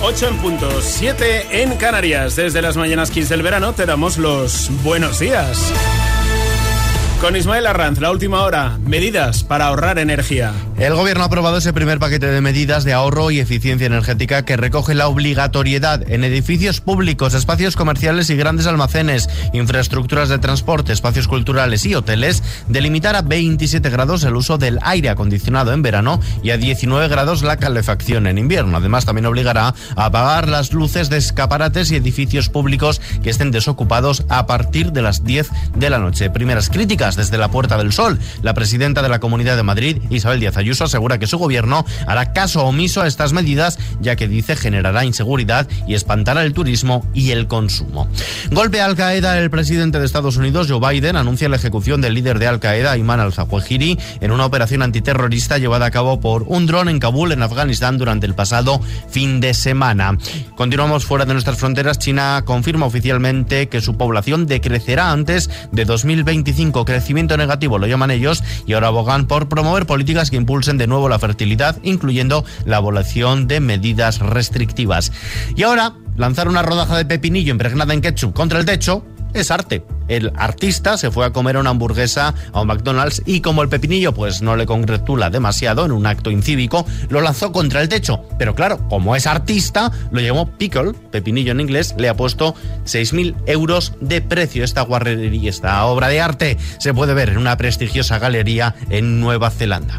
8 en punto, 7 en Canarias. Desde las mañanas Kiss del verano te damos los buenos días. Con Ismael Arranz, la última hora, medidas para ahorrar energía. El gobierno ha aprobado ese primer paquete de medidas de ahorro y eficiencia energética que recoge la obligatoriedad en edificios públicos, espacios comerciales y grandes almacenes, infraestructuras de transporte, espacios culturales y hoteles, de limitar a 27 grados el uso del aire acondicionado en verano y a 19 grados la calefacción en invierno. Además, también obligará a apagar las luces de escaparates y edificios públicos que estén desocupados a partir de las 10 de la noche. Primeras críticas desde la Puerta del Sol. La presidenta de la Comunidad de Madrid, Isabel Díaz Ayuso, asegura que su gobierno hará caso omiso a estas medidas, ya que dice generará inseguridad y espantará el turismo y el consumo. Golpe a Al-Qaeda. El presidente de Estados Unidos, Joe Biden, anuncia la ejecución del líder de Al-Qaeda, Ayman al-Zawahiri, en una operación antiterrorista llevada a cabo por un dron en Kabul, en Afganistán, durante el pasado fin de semana. Continuamos fuera de nuestras fronteras. China confirma oficialmente que su población decrecerá antes de 2025. Crecimiento negativo lo llaman ellos, y ahora abogan por promover políticas que impulsen de nuevo la fertilidad, incluyendo la abolición de medidas restrictivas. Y ahora, lanzar una rodaja de pepinillo impregnada en ketchup contra el techo es arte. El artista se fue a comer una hamburguesa a un McDonald's y, como el pepinillo pues no le congratula demasiado, en un acto incívico lo lanzó contra el techo. Pero claro, como es artista, lo llamó pickle, pepinillo en inglés, le ha puesto 6.000 euros de precio. Esta guarrería, esta obra de arte, se puede ver en una prestigiosa galería en Nueva Zelanda.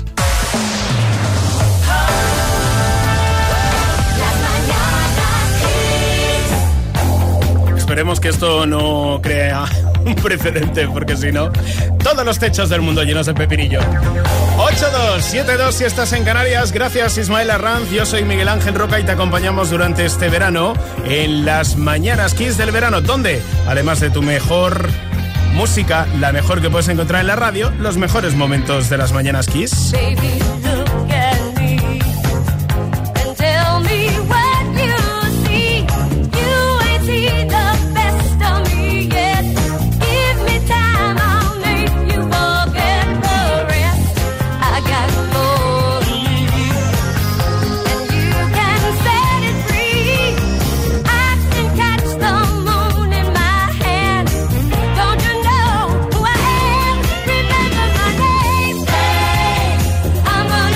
Esperemos que esto no crea un precedente, porque si no, todos los techos del mundo llenos de pepinillo. 8-2-7-2 si estás en Canarias. Gracias, Ismael Arranz. Yo soy Miguel Ángel Roca y te acompañamos durante este verano en las mañanas Kiss del verano, donde, además de tu mejor música, la mejor que puedes encontrar en la radio, los mejores momentos de las mañanas Kiss. Baby, look at me and tell me what you see. You ain't seen the best of me yet. Give me time, I'll make you forget the rest. I got more to you, and you can set it free. I can catch the moon in my hand. Don't you know who I am? Remember my name. I'm gonna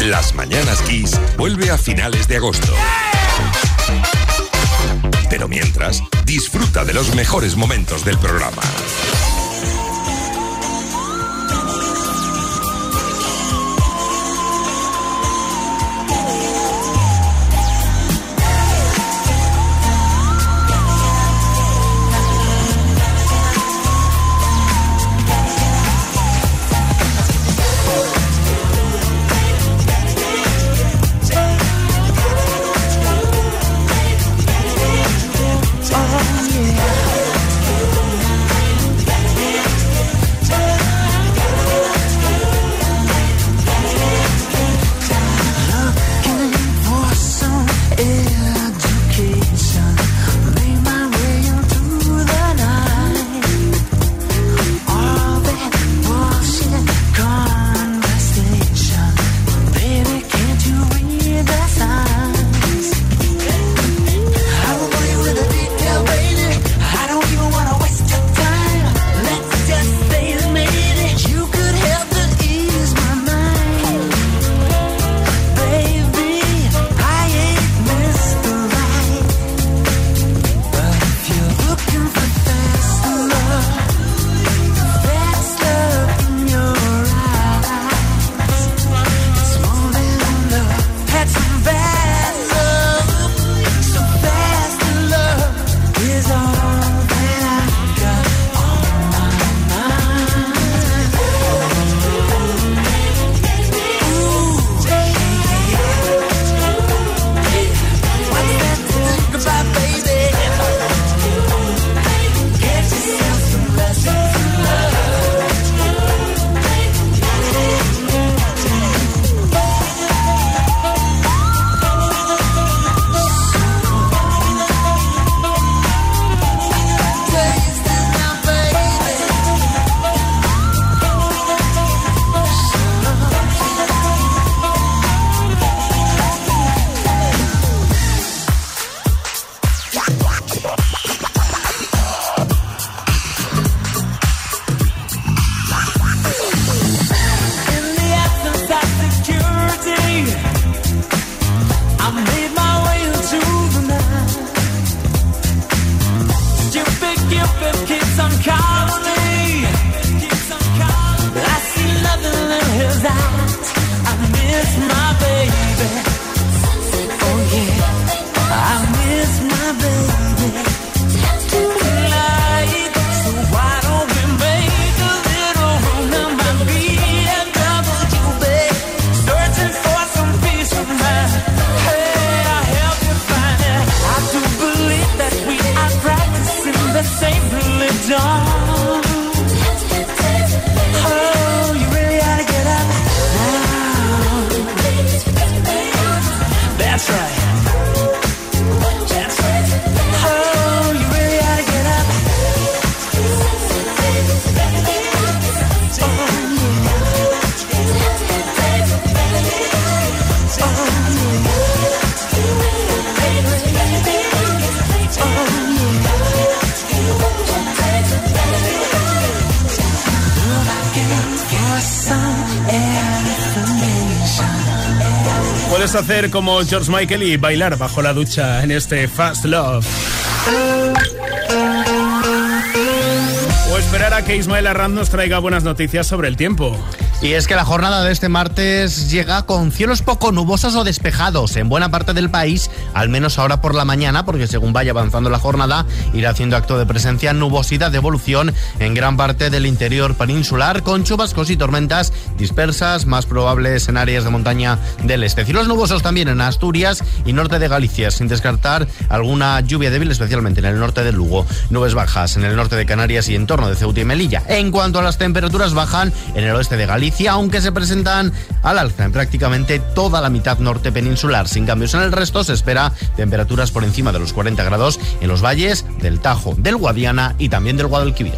Las Mañanas Kiss vuelve a finales de agosto. Pero mientras, disfruta de los mejores momentos del programa. Puedes hacer como George Michael y bailar bajo la ducha en este Fast Love. O esperar a que Ismael Arranz nos traiga buenas noticias sobre el tiempo. Y es que la jornada de este martes llega con cielos poco nubosos o despejados en buena parte del país, al menos ahora por la mañana, porque según vaya avanzando la jornada, irá haciendo acto de presencia nubosidad de evolución en gran parte del interior peninsular, con chubascos y tormentas dispersas, más probables en áreas de montaña del este. Cielos nubosos también en Asturias y norte de Galicia, sin descartar alguna lluvia débil, especialmente en el norte de Lugo. Nubes bajas en el norte de Canarias y en torno de Ceuta y Melilla. En cuanto a las temperaturas, bajan en el oeste de Galicia, aunque se presentan al alza en prácticamente toda la mitad norte peninsular. Sin cambios en el resto, se espera temperaturas por encima de los 40 grados en los valles del Tajo, del Guadiana y también del Guadalquivir.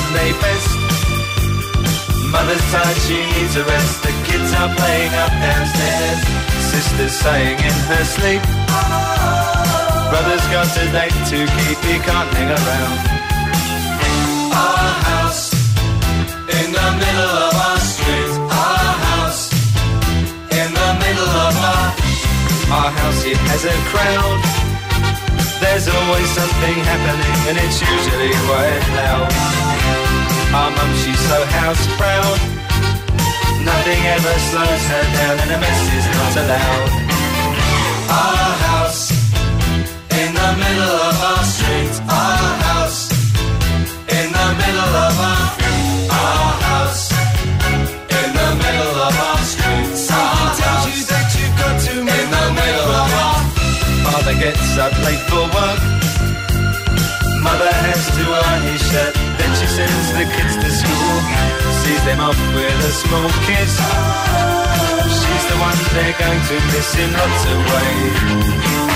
Sunday best. Mother's tired, she needs a rest. The kids are playing up downstairs. Sister's saying in her sleep, brother's got a date to keep, he can't hang around. Our house in the middle of our street. Our house in the middle of our house, it has a crowd. There's always something happening and it's usually quite loud. Our mum, she's so house proud. Nothing ever slows her down and a mess is not allowed. Our house in the middle of our street. Our house in the middle of our house in the middle of our street. Something tells you that you've got to move in the middle of our. Father gets up late for work. Mother has to iron his shirt. Then she sends the kids to school, sees them off with a small kiss. She's the one they're going to miss in lots of ways.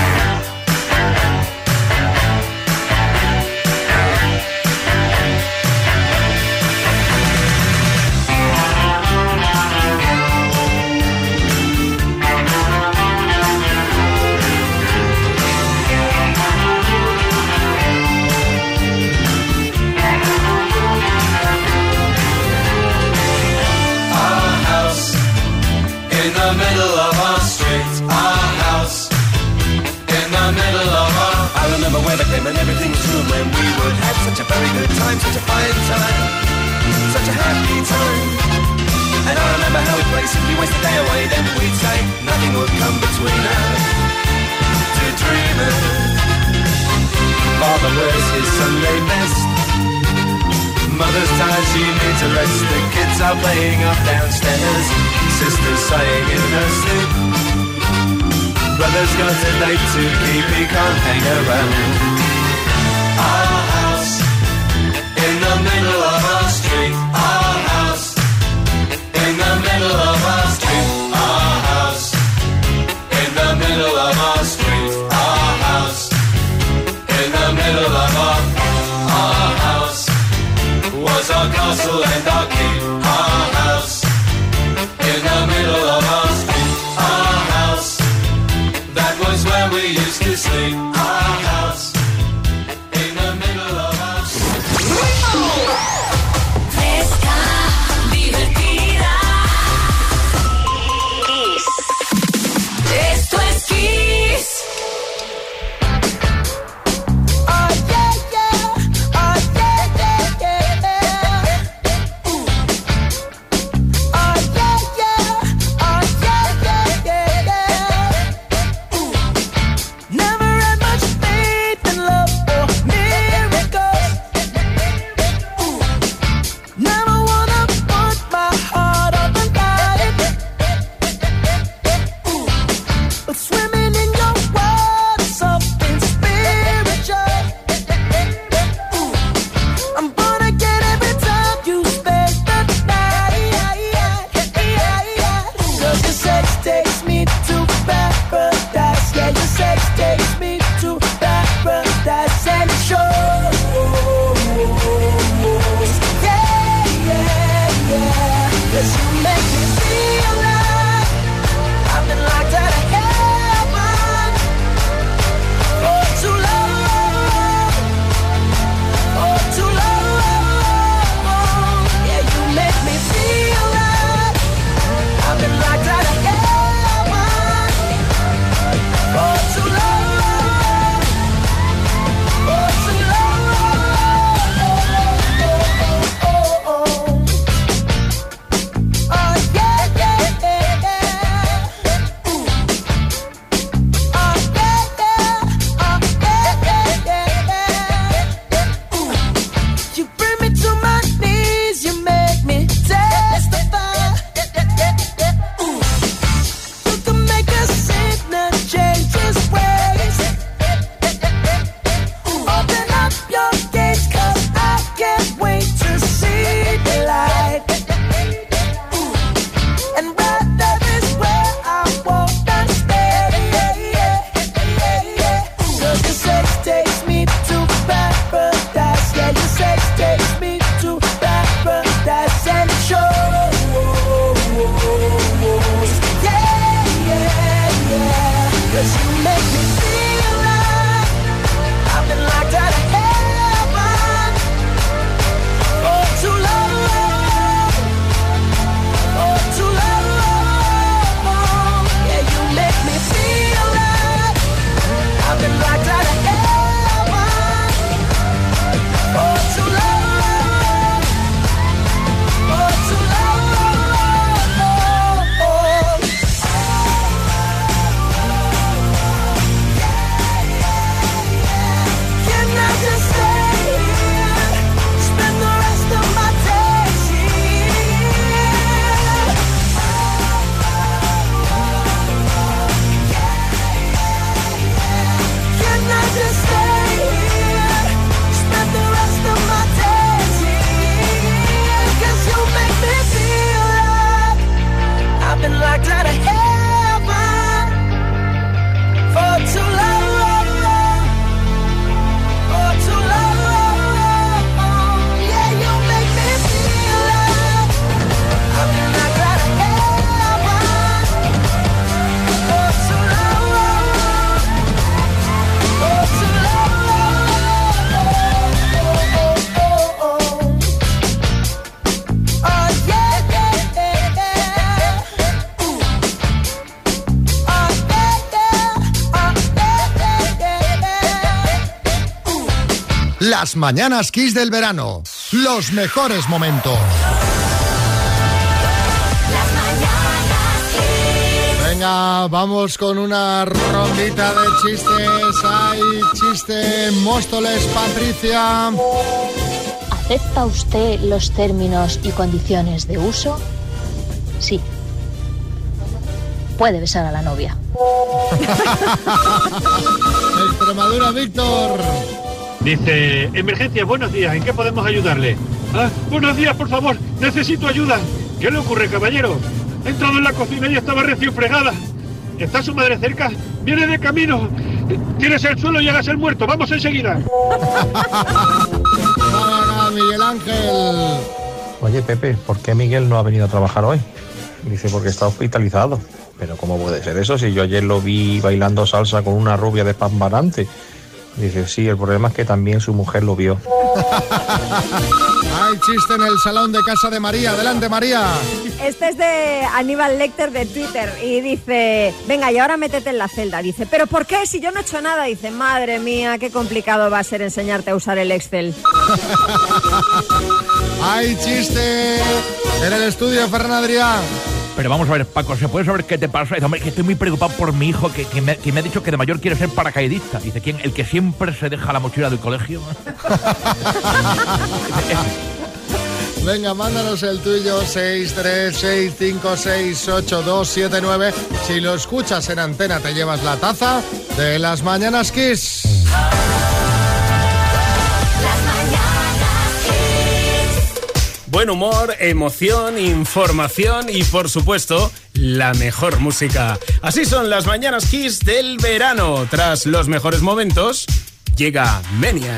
In the middle of our street, our house in the middle of our. I remember when I came and everything was true, when we would have such a very good time, such a fine time, such a happy time. And I remember how we'd play, simply waste the day away, then we'd say nothing would come between us. To dreamers, Father wears his Sunday best. Mother's tired, she needs a rest. The kids are playing up downstairs. Sister's sighing in her sleep. Brother's got a date to keep, he can't hang around. Our house in the middle of our street. Our house in the middle of our street. Our house in the middle of our street. Our house in the middle of our house was our castle and our keep. Our house in the middle of our street. Our house, that was where we used to sleep. Our house in the middle of our street. This time cloud of heaven for too long, for too long. Yeah, you make me feel love up in that cloud of heaven for too long, for too long. Oh yeah, yeah, yeah, yeah. Ooh. Oh yeah, yeah. Oh yeah, yeah, yeah, yeah. Las mañanas Kiss del verano. Los mejores momentos. Venga, vamos con una rondita de chistes. Hay chiste en Móstoles, Patricia. ¿Acepta usted los términos y condiciones de uso? Sí. Puede besar a la novia. Extremadura, Víctor. Dice, emergencia, buenos días, ¿en qué podemos ayudarle? Ah, buenos días, por favor, necesito ayuda. ¿Qué le ocurre, caballero? He entrado en la cocina y estaba recién fregada. ¿Está su madre cerca? Viene de camino. Tienes el suelo y hagas el muerto, vamos enseguida. Venga, Miguel Ángel. Oye, Pepe, ¿por qué Miguel no ha venido a trabajar hoy? Dice, porque está hospitalizado. Pero ¿cómo puede ser eso si yo ayer lo vi bailando salsa con una rubia despampanante? Dice, sí, el problema es que también su mujer lo vio. Hay chiste en el salón de casa de María. Adelante, María. Este es de Aníbal Lecter de Twitter y dice, venga, y ahora métete en la celda. Dice, ¿pero por qué? Si yo no he hecho nada. Dice, madre mía, qué complicado va a ser enseñarte a usar el Excel. Hay chiste en el estudio, Ferran Adrià. Pero vamos a ver, Paco, ¿se puede saber qué te pasa? Dice, hombre, que estoy muy preocupado por mi hijo, que me ha dicho que de mayor quiere ser paracaidista. Dice, ¿quién? ¿El que siempre se deja la mochila del colegio? Venga, mándanos el tuyo, 636568279. Si lo escuchas en antena, te llevas la taza de Las Mañanas Kiss. Buen humor, emoción, información y, por supuesto, la mejor música. Así son las Mañanas Kiss del verano. Tras los mejores momentos, llega Maniac.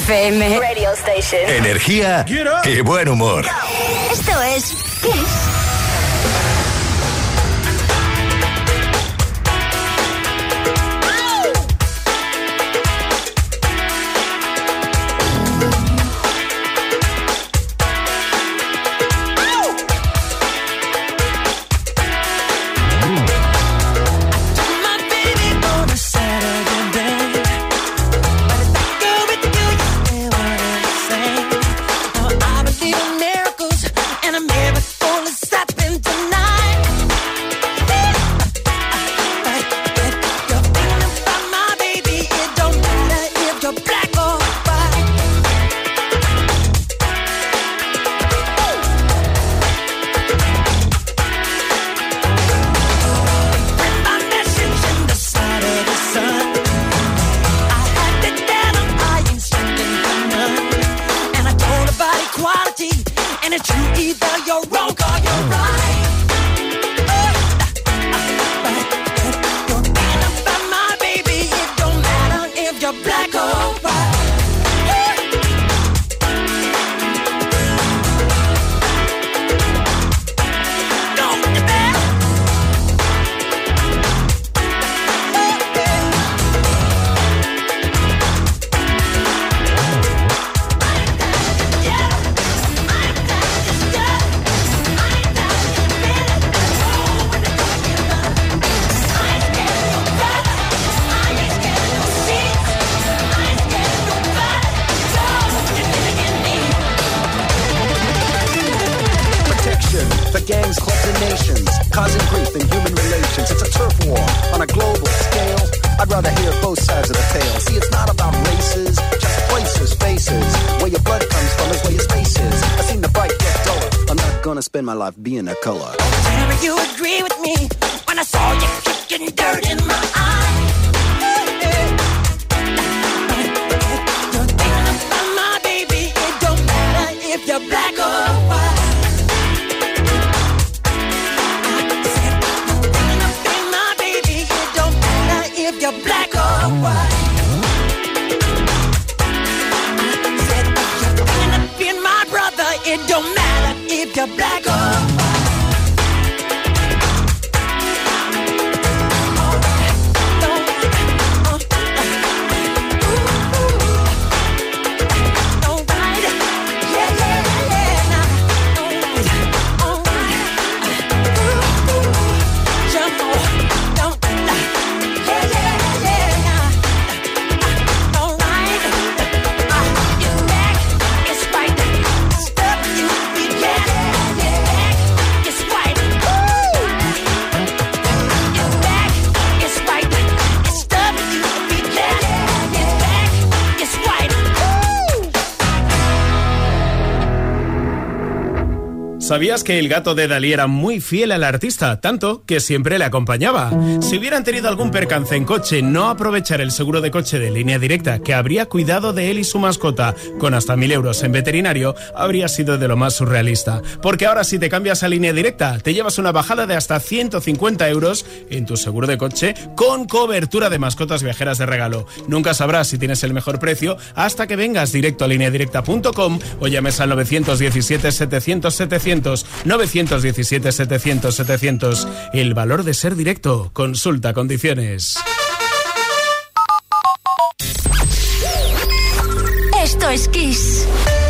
FM Radio Station. Energía y buen humor. Esto es Kiss. Spend my life being a color. Never you agree with me when I saw you kicking dirt in my eye. You're thinking about my baby. It don't matter if you're black or white. I said you're thinking about my baby. It don't matter if you're black or white. I said you're thinking about my brother. It don't matter if you're black or white. ¿Sabías que el gato de Dalí era muy fiel al artista? Tanto que siempre le acompañaba. Si hubieran tenido algún percance en coche, no aprovechar el seguro de coche de Línea Directa, que habría cuidado de él y su mascota, con hasta 1.000 euros en veterinario, habría sido de lo más surrealista. Porque ahora si te cambias a Línea Directa, te llevas una bajada de hasta 150 euros en tu seguro de coche, con cobertura de mascotas viajeras de regalo. Nunca sabrás si tienes el mejor precio hasta que vengas directo a lineadirecta.com o llames al 917-700-700. 917-700-700. El valor de ser directo. Consulta condiciones. Esto es Kiss.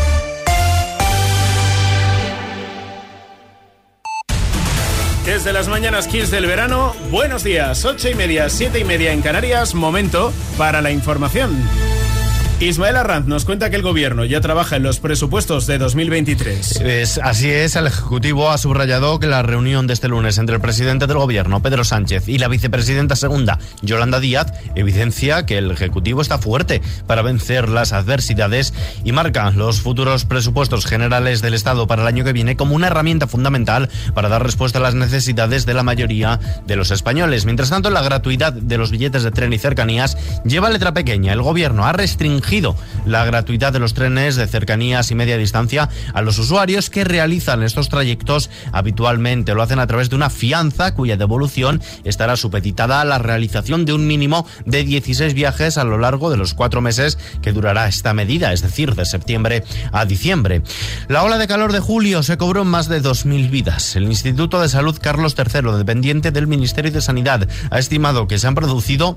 Desde las mañanas Kiss del verano, buenos días, 8:30, 7:30 en Canarias, momento para la información. Ismael Arranz nos cuenta que el gobierno ya trabaja en los presupuestos de 2023. Así es, el Ejecutivo ha subrayado que la reunión de este lunes entre el presidente del gobierno, Pedro Sánchez, y la vicepresidenta segunda, Yolanda Díaz, evidencia que el Ejecutivo está fuerte para vencer las adversidades y marca los futuros presupuestos generales del Estado para el año que viene como una herramienta fundamental para dar respuesta a las necesidades de la mayoría de los españoles. Mientras tanto, la gratuidad de los billetes de tren y cercanías lleva letra pequeña. El gobierno ha restringido restringido la gratuidad de los trenes de cercanías y media distancia a los usuarios que realizan estos trayectos habitualmente. Lo hacen a través de una fianza cuya devolución estará supeditada a la realización de un mínimo de 16 viajes a lo largo de los 4 meses que durará esta medida, es decir, de septiembre a diciembre. La ola de calor de julio se cobró en más de 2.000 vidas. El Instituto de Salud Carlos III, dependiente del Ministerio de Sanidad, ha estimado que se han producido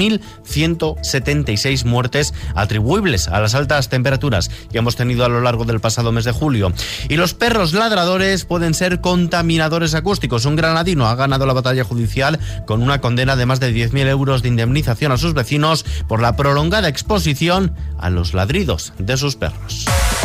2.176 muertes atribuibles a las altas temperaturas que hemos tenido a lo largo del pasado mes de julio. Y los perros ladradores pueden ser contaminadores acústicos. Un granadino ha ganado la batalla judicial con una condena de más de 10.000 euros de indemnización a sus vecinos por la prolongada exposición a los ladridos de sus perros.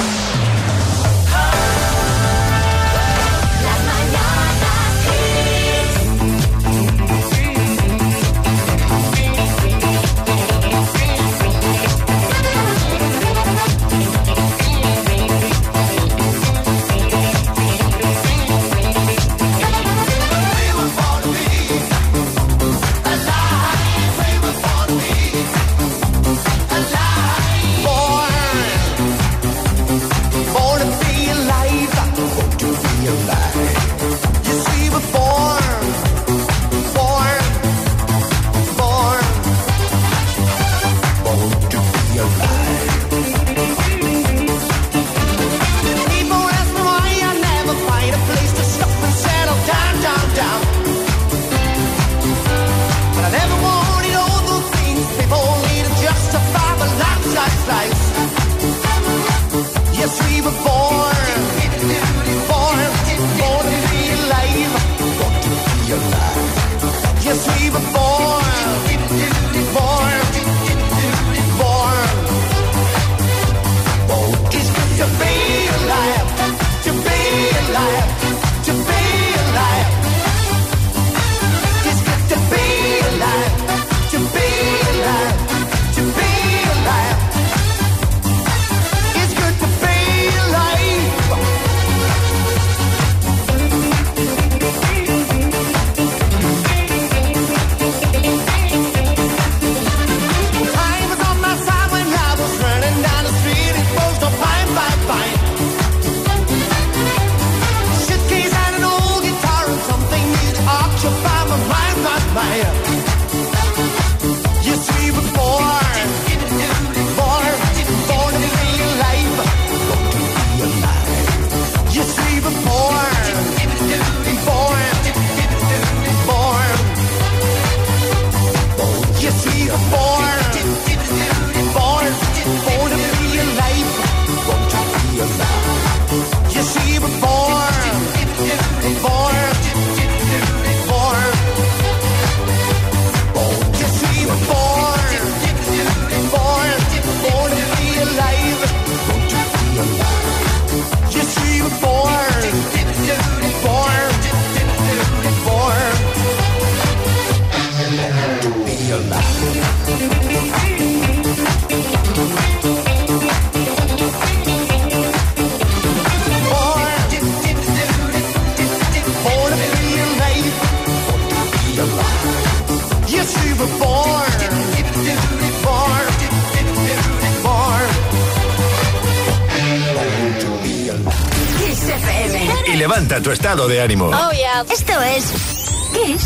Y levanta tu estado de ánimo. Oh, yeah. Esto es Kiss.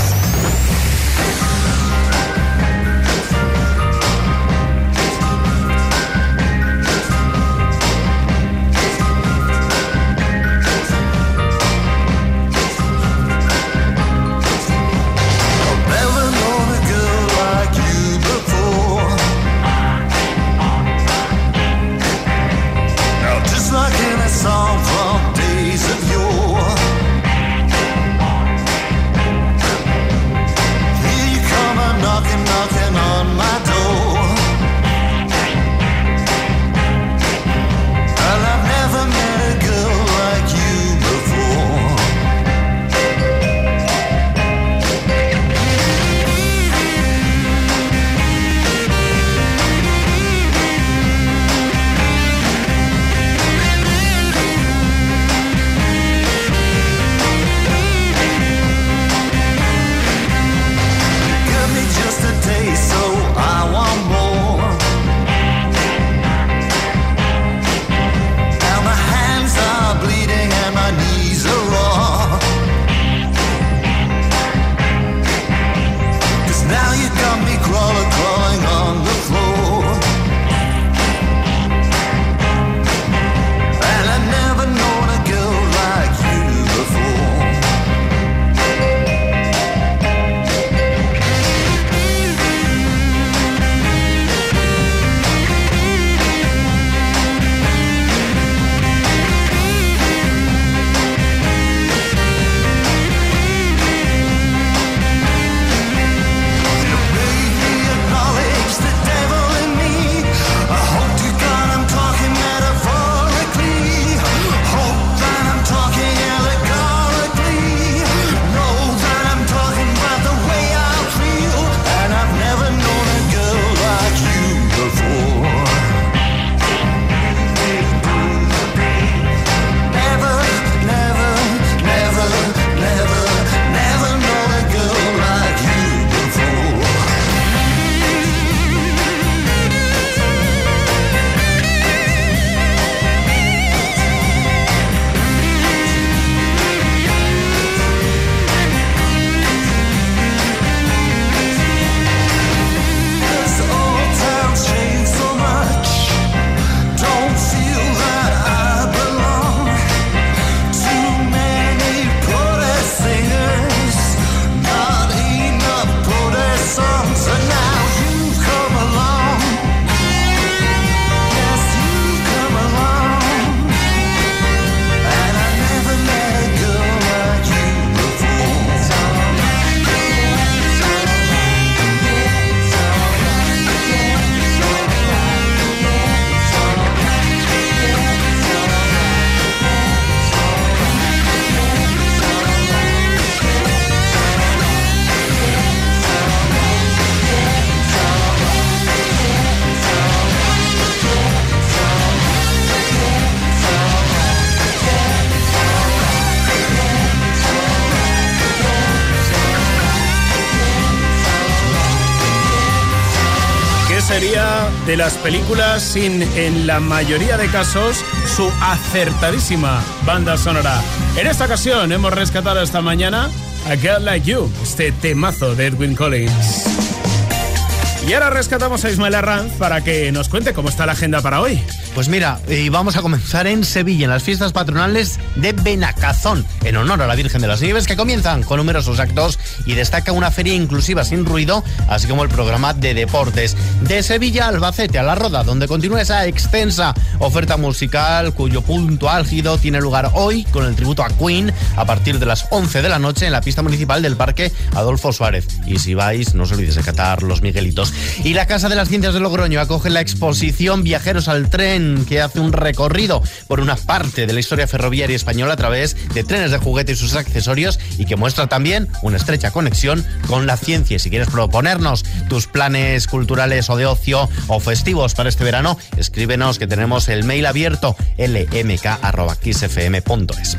sería de las películas sin, en la mayoría de casos, su acertadísima banda sonora. En esta ocasión hemos rescatado esta mañana A Girl Like You, este temazo de Edwyn Collins. Y ahora rescatamos a Ismael Arranz para que nos cuente cómo está la agenda para hoy. Pues mira, vamos a comenzar en Sevilla, en las fiestas patronales de Benacazón, en honor a la Virgen de las Nieves, que comienzan con numerosos actos y destaca una feria inclusiva sin ruido, así como el programa de deportes. De Sevilla a Albacete, a La Roda, donde continúa esa extensa oferta musical, cuyo punto álgido tiene lugar hoy con el tributo a Queen a partir de las 11 de la noche en la pista municipal del Parque Adolfo Suárez. Y si vais, no os olvidéis de catar los Miguelitos. Y la Casa de las Ciencias de Logroño acoge la exposición Viajeros al Tren, que hace un recorrido por una parte de la historia ferroviaria española a través de trenes de juguete y sus accesorios, y que muestra también una estrecha conexión con la ciencia. Si quieres proponernos tus planes culturales o de ocio o festivos para este verano, escríbenos, que tenemos el mail abierto lmk@kissfm.es.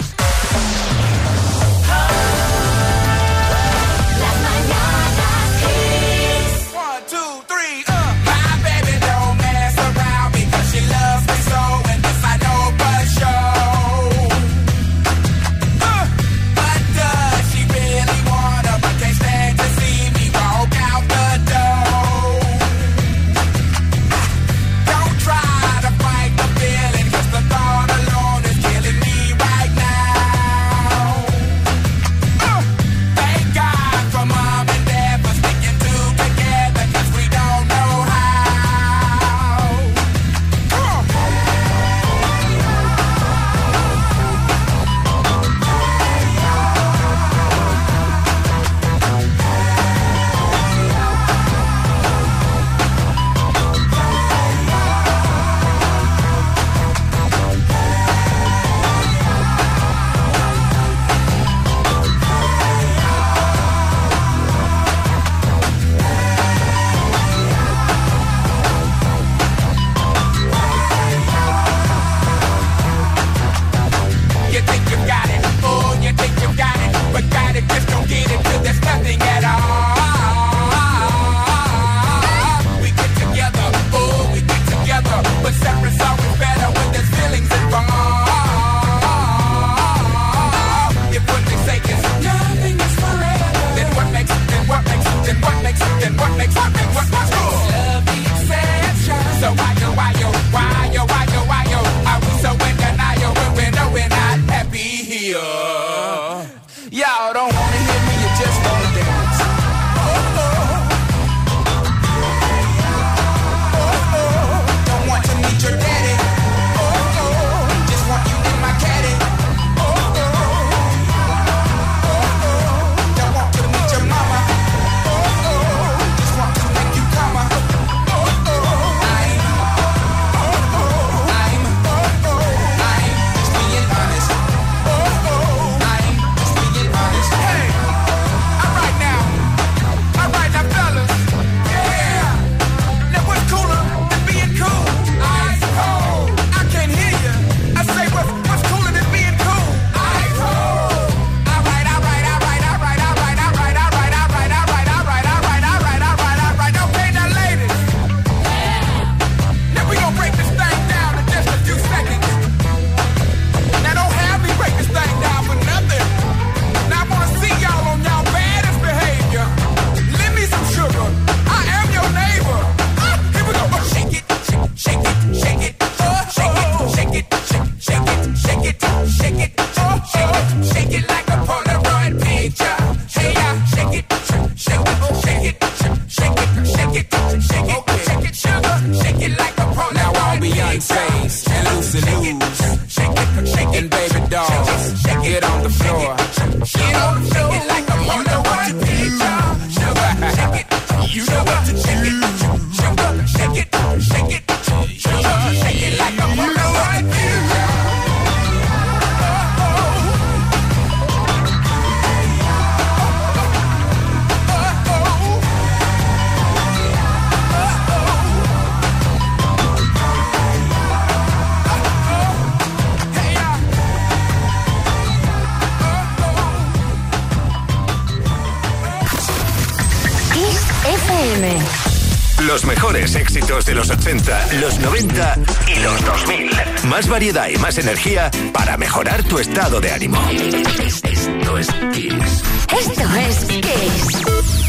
Los mejores éxitos de los 80, los 90 y los 2000. Más variedad y más energía para mejorar tu estado de ánimo. Esto es Kiss. Esto es Kiss.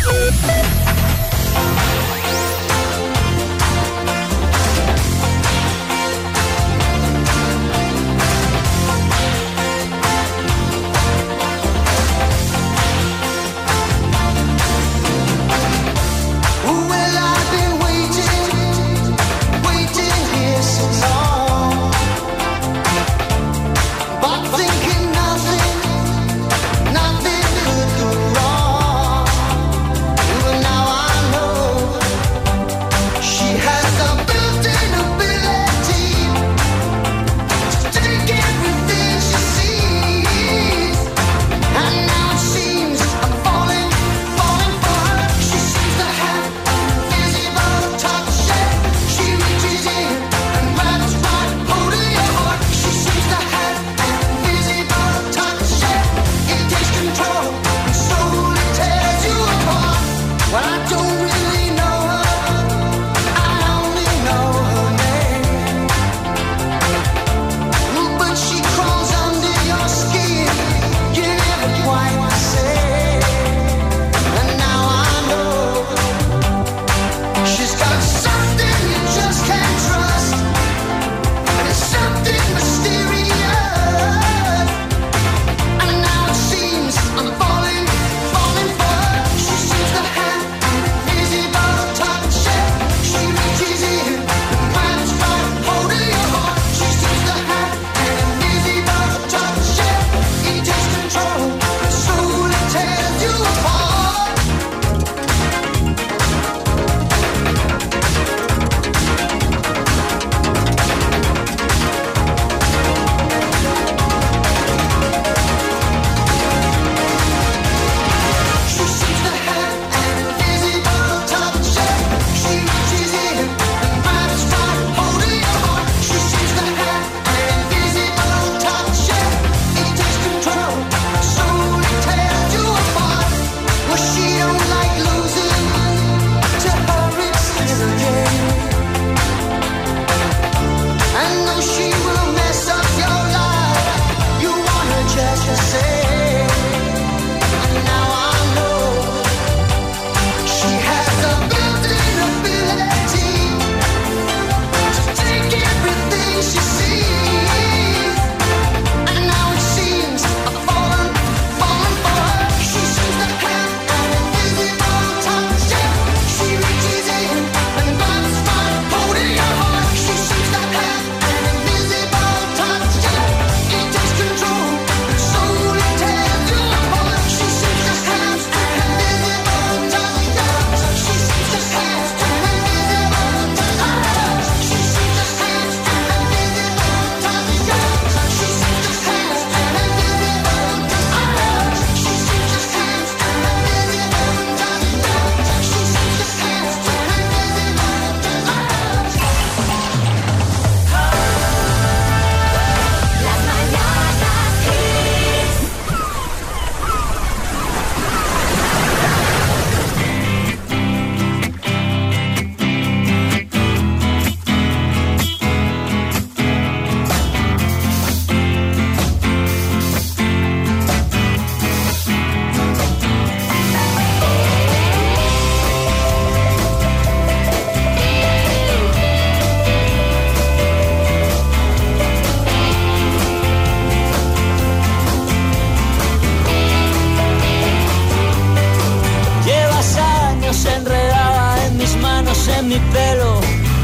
en mi pelo,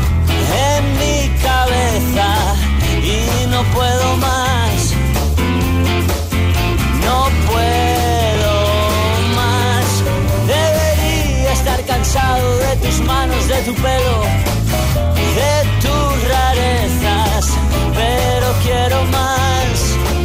en mi cabeza y no puedo más, no puedo más. Debería estar cansado de tus manos, de tu pelo, de tus rarezas, pero quiero más,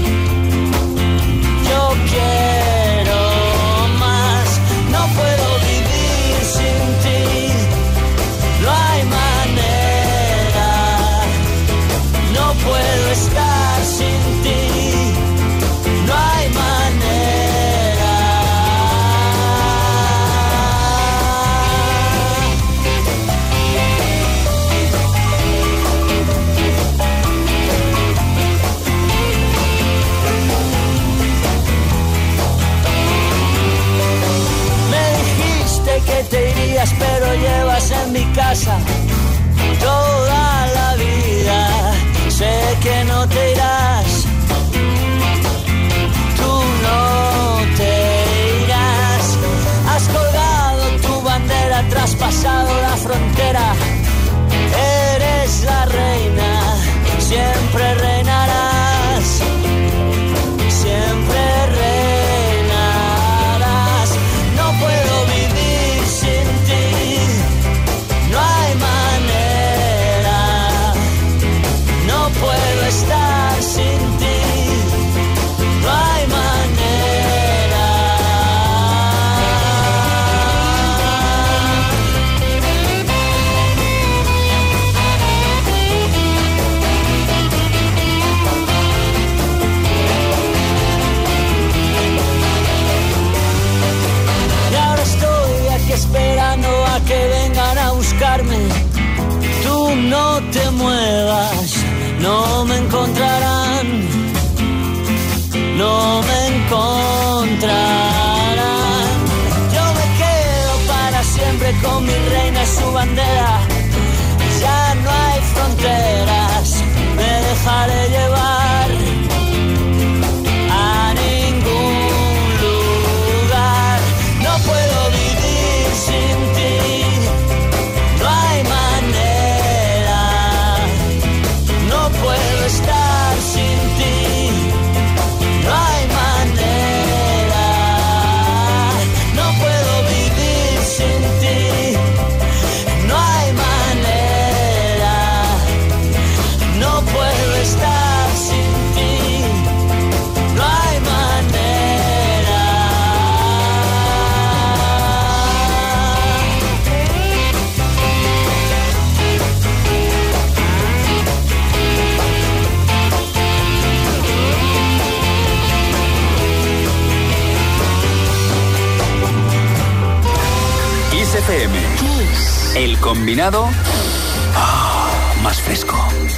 yo quiero más, no puedo vivir sin ti, no hay manera, no puedo estar sin ti, no hay manera. en mi casa toda la vida. Sé que no te irás, tú no te irás. Has colgado tu bandera, traspasado la frontera. Eres la reina, siempre reinarás, siempre reinarás. No puedo vivir sin ti, no hay manera. No puedo estar sin ti, no hay manera. Y ahora estoy aquí esperando a que vengan a buscarme. Tú no te muevas, no me encontrarán, no me encontrarán. Yo me quedo para siempre con mi reina y su bandera. Ya no hay fronteras, me dejaré llevar a ningún lugar. No puedo vivir sin ti, no hay manera. No puedo estar sin ti, no hay manera. No puedo vivir sin ti, no hay manera. No puedo estar sin ti, no hay manera. Kiss FM. El combinado más fresco.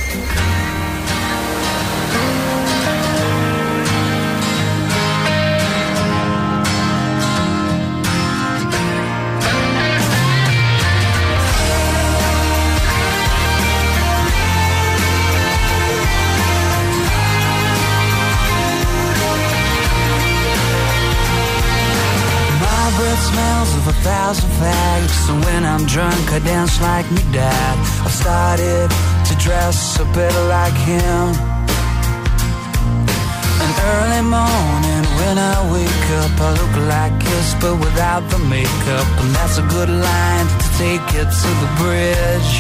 My breath smells of 1,000 fags, so when I'm drunk I dance like my dad. I've started to dress a bit like him. An early morning when I wake up I look like Kiss but without the makeup. And that's a good line to take it to the bridge.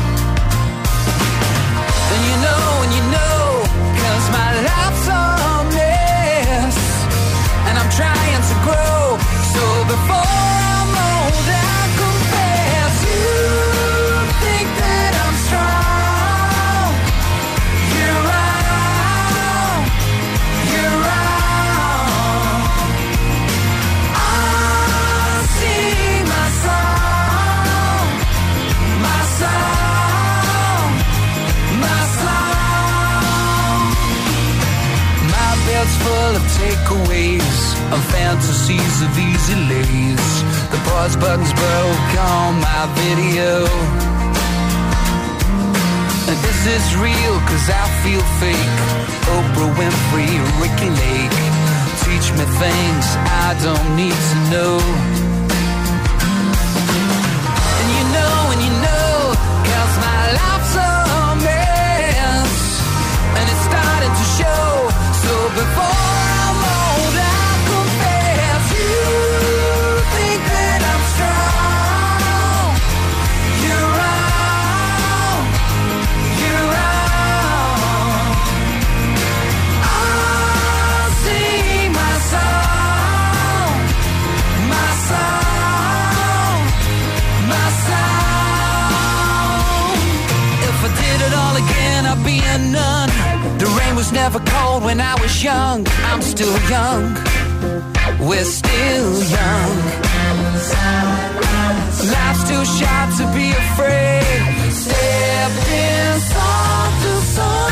And you know, 'cause my life's a mess and I'm trying to grow. So before I'm old I confess, you think that I'm strong. You're wrong, you're wrong. I sing my song, my song, my song. My bed's full of takeaways of fantasies of easy lays. The pause button's broke on my video. And this is real 'cause I feel fake. Oprah Winfrey, Ricky Lake. Teach me things I don't need to know. And you know, 'cause my life's a mess and it's starting to show. So before I'm old I confess, you think that I'm strong. You're wrong, you're wrong. I'll sing my song, my song, my song. If I did it all again I'd be a nun. The rain was never cold when I was young. I'm still young, we're still young. Life's too short to be afraid. Step in song to song.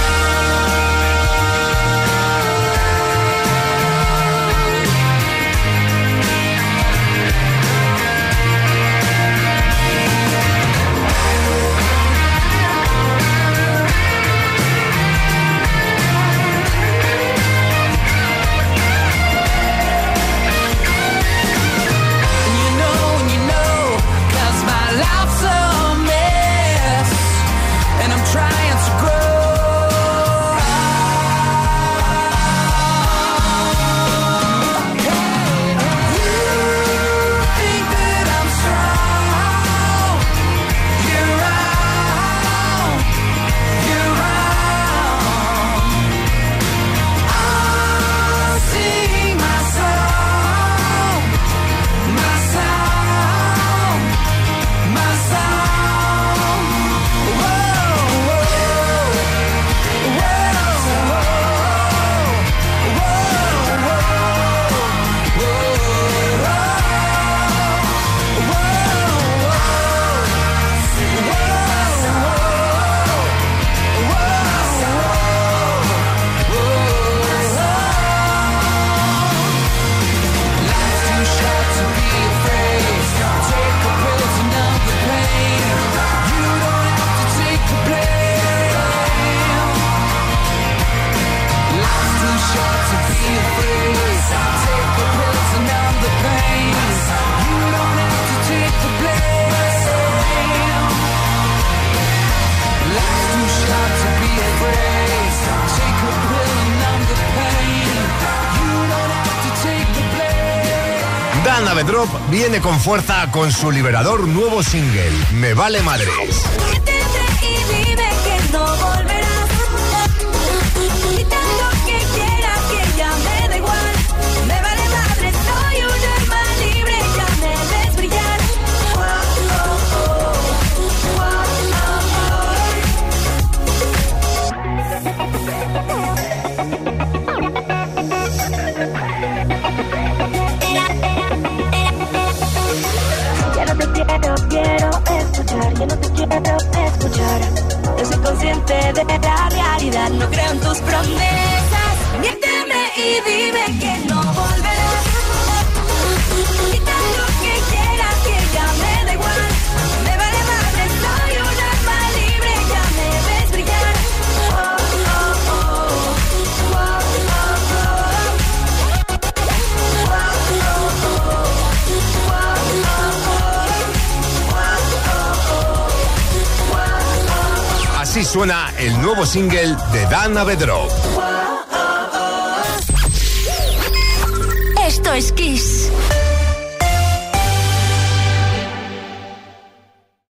Dana Bedrop viene con fuerza con su liberador nuevo single, Me Vale Madres. Y dime que no volverás. Y tanto que quieras que ya me da igual. Me vale madre, soy un alma libre, ya me ves brillar. Ya no te quiero escuchar, ya no te quiero escuchar. Yo soy consciente de la realidad, no creo en tus promesas. Miénteme y dime que no volverás. Y tanto que quieras que ya me da igual. Me vale madre, soy un alma libre, ya me ves brillar. Así suena el nuevo single de Dana Bedrop. Esto es Kiss.